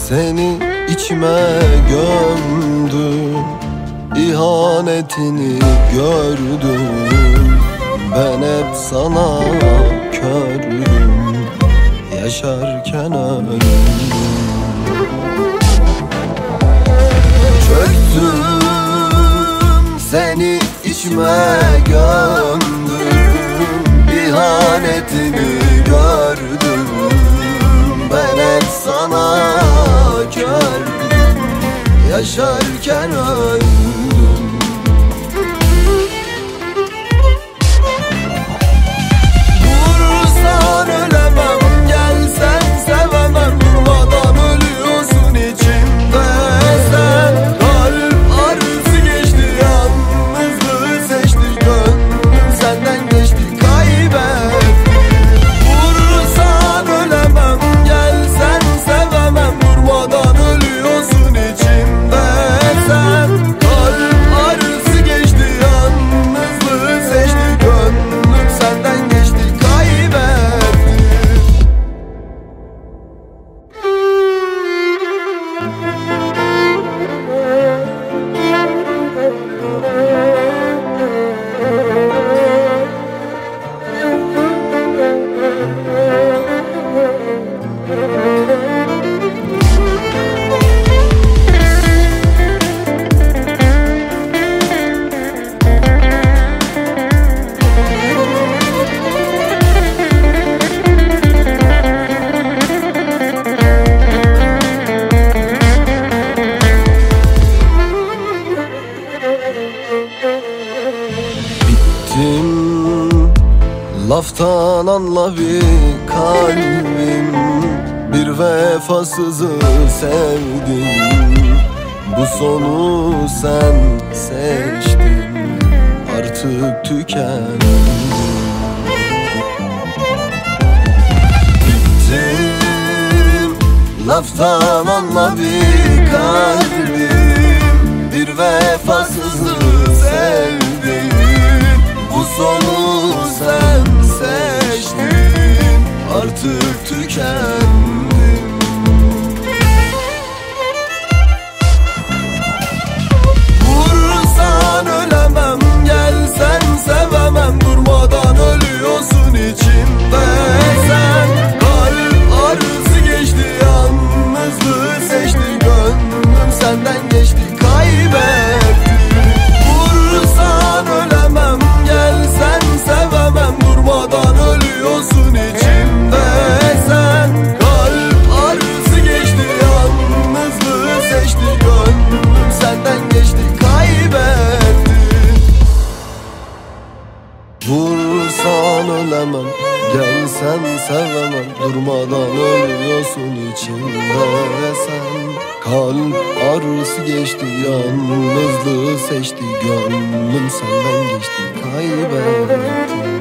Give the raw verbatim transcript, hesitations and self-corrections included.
Seni içime gömdüm, ihanetini gördüm. Ben hep sana kördüm, yaşarken öldüm. Çöktüm, seni içime gömdüm, ihanetini gördüm. Ben hep sana kördüm, yaşarken öldüm. Vursan ölemem, gelsen sevemem. Durmadan ölüyorsun içimde sen. Kalp arısı geçti, yalnızlığı seçti. Gönlüm senden geçti, kaybettim. Vursan ölemem, gelsen sevemem. Durmadan ölüyorsun içimde sen. Kalp arısı geçti, yalnızlığı seçti. Gönlüm senden geçti, kaybettim. Bittim, laftan anla bir kalbim. Bir vefasızı sevdim, bu sonu sen seçtin. Artık tükendim. Bittim, laftan anla bir kalbim. Bir vefasızı sevdim, bu sonu sen seçtin. Artık tükendim. Vursan ölemem, gelsen sevemem. Durmadan ölüyorsun içimde sen. Kalp arısı geçti, yalnızlığı seçti. Gönlüm senden geçti, kaybettim. Vursan ölemem, gelsen sevemem. Durmadan ölüyorsun içimde sen. Kalp arısı geçti, yalnızlığı seçti. Gönlüm senden geçti, kaybettim. Vursan ölemem, gelsen sevemem. Durmadan ölüyorsun içimde sen. Kalp arısı geçti, yalnızlığı seçti. Gönlüm senden geçti, kaybettim.